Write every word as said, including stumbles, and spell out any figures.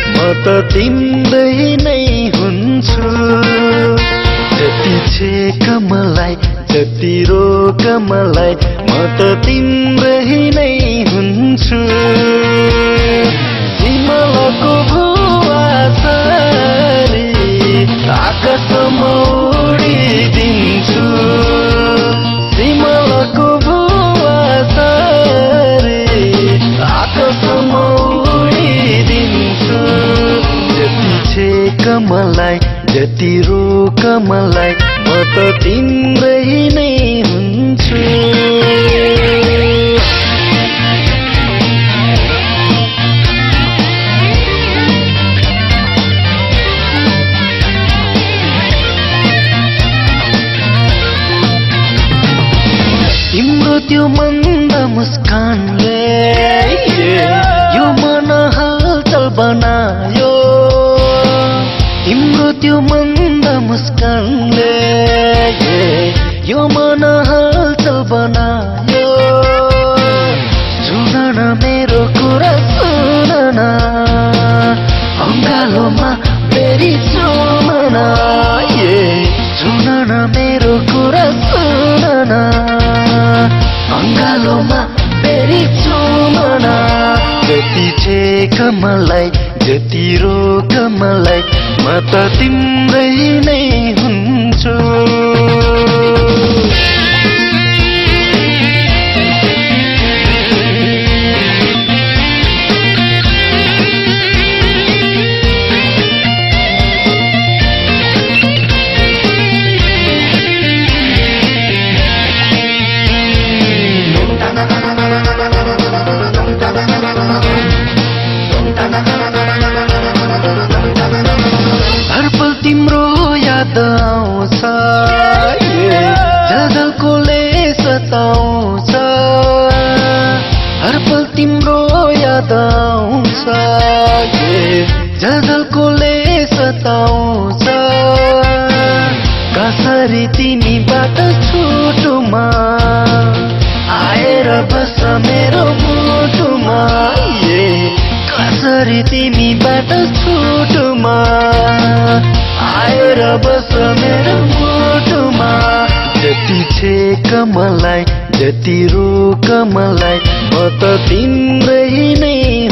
म त तिम्रै नै हुन्छु। जति छेक मलाई जति रोक मलाई म त तिम्रै नै हुन्छु। सिमलको भुवा सरी आकाशमा उडिदिन्छु। सिमलको भुवा सरी आकाशमा उडिदिन्छु। जति छेक मलाई जति रोक मलाई म त तिम्रै नै हुन्छु। तिम्रो त्यो मन्द मुस्कानले यो मन हलचल बनायो। तिम्रो त्यो मन्द मुस्कानले यो मन हलचल बनायो। सुन न मेरो कुरा सुन न अङ्गालोमा फेरि सुन न। सुन न मेरो कुरा सुन न अङ्गालोमा फेरि सुन न। जति छेक मलाई जति रोक मलाई म त तिम्रै नै हुन्छु। हरपल तिम्रो याद आउँछ झलझलकोले सताउँछ। हरपल तिम्रो याद आउँछ झलझलकोले सताउँछ। कसरी तिमीबाट छुटुमा आएर बस मेरो मुटुमा। कसरी तिमीबाट छुटुमा आएर बस मेरो मुटुमा। जति छेक मलाई जति रोक मलाई म त तिम्रै नै